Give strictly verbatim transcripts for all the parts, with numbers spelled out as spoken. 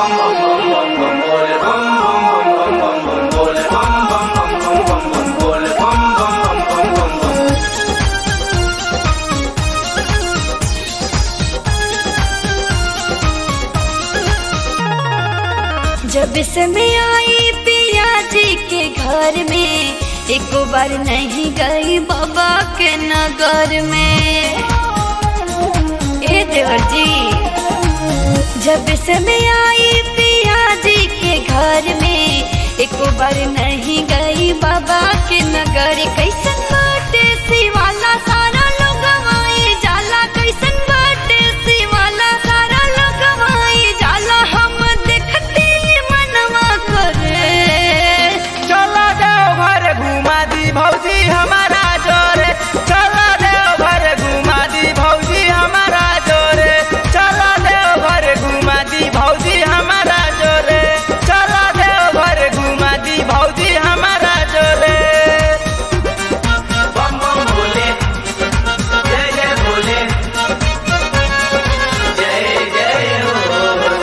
जब से मैं आई पिया जी के घर में, एक बार नहीं गई बाबा के नगर में। ए देवर जी, जब से मैं आई पिया जी के घर में, एक बार नहीं गई बाबा के नगर। कैसन बाटे शिवाला सारा लोग आई जाला, कैसन बाटे शिवाला सारा लोग आई जाला। हम देखते मनवा करे, चला देव घर घुमा दी भौजी हमारा जोरे, चला देव घर घुमा दी भौजी हमारा जोरे, चला देव घर घुमा दी भौजी हमारा जोरे, चला देव घर घुमा दी भौजी हमारा जोरे। बम बम भोले, जय जय भोले, जय जय हो।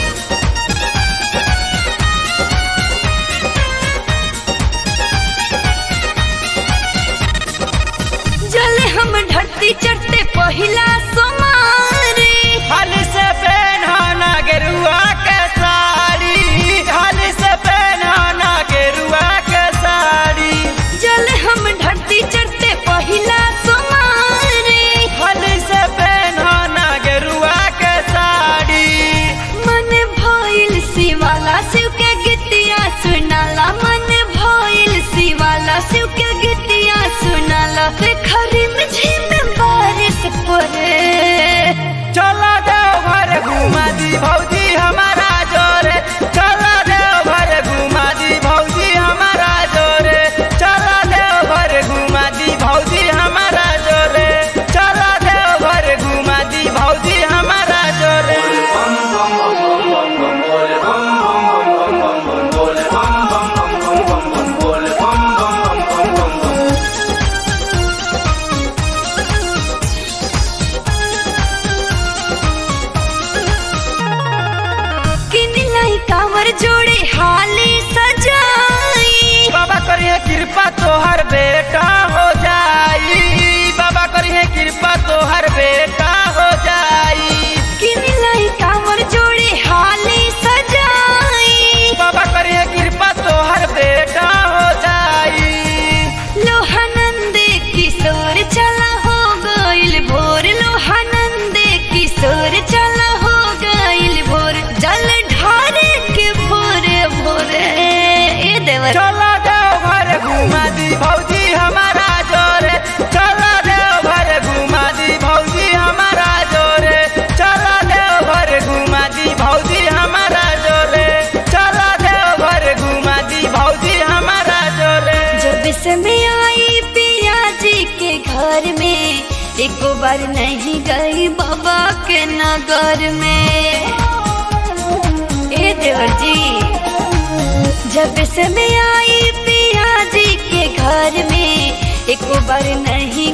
जले हम धरती चढ़ते पहिला सोमारी, हाल से पहनाना गेरुआ के साड़ी, हाल से पहनाना गेरुआ के साड़ी, जले हम धरती चढ़ते पहिला सोमारी। हाल से पहनाना गेरुआ के साड़ी। मन भइल शिवाला शिव के गीतिया सुनाला, मन भइल शिवाला शिव के गीतिया सुनाला। खरी में झिम बारिश पड़े, चला देव घर घुमा दी भौजी हमारा जोरे, चला देव घर घुमा दी भौजी हमारा जोरे, चला देव घर घुमा दी भौजी हमारा जोरे, चला देव घर घुमा दी भौजी हमारा जोरे। बम बम बम बम बम बोले बम बम बम बम बम बोले बम बम बम बम बम बोले बम बम बम बम बम। किनलाई कांवर जोड़े हाली सजाई, बाबा करिए कृपा तोहर बेटा हो जाई, बाबा करिए कृपा तोहर बेटा हो जाई, किनलाई कांवर जोड़े हाली सजाई। बाबा करिए कृपा तोहर बेटा हो जाई। लोहानंद किशोर चला हो गइल भोर, लोहानंद किशोर चला हो गइल भोर। जल ढारे के भोरे भोरे, ए देवर चला देव घर घुमा दी भौजी हमारा जोरे, चला देव घर घुमा दी भौजी हमारा जोरे, चला देव घर घुमा दी भौजी हमारा जोरे, चला देव घर घुमा दी भौजी हमारा जोरे। जब से मैं आई पिया जी के घर में, एक बार नहीं गई बाबा के नगर में। ए देवर जी, जब से मैं आई पिया जी के घर में, एक बार नहीं